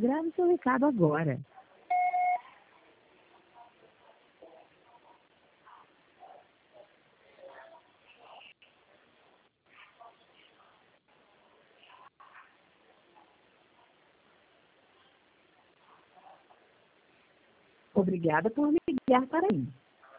Grave seu recado agora. Obrigada por ligar para mim.